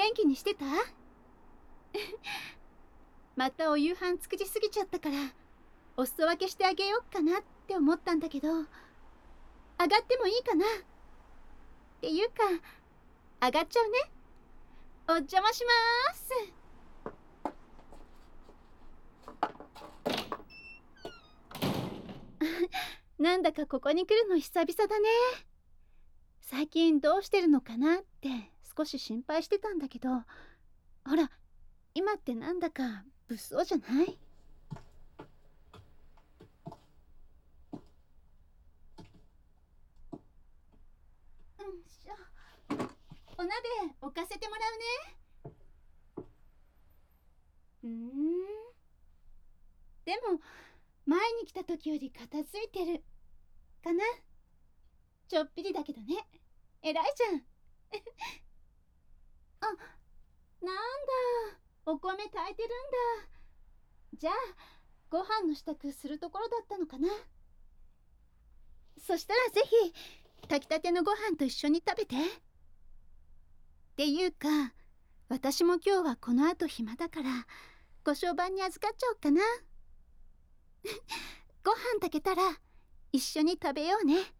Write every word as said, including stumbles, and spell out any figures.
元気にしてた？またお夕飯作りすぎちゃったからお裾分けしてあげようかなって思ったんだけど、上がってもいいかな？っていうか上がっちゃうね。お邪魔します。なんだかここに来るの久々だね。最近どうしてるのかなって少し心配してたんだけど、ほら今ってなんだか物騒じゃない？うんしょ。お鍋置かせてもらうね。うーん、でも前に来た時より片付いてるかな。ちょっぴりだけどね。偉いじゃん。あ、なんだ、お米炊いてるんだ。じゃあご飯の支度するところだったのかな。そしたらぜひ炊きたてのご飯と一緒に食べて。っていうか私も今日はこの後暇だからご相伴に預かっちゃおうかな。ご飯炊けたら一緒に食べようね。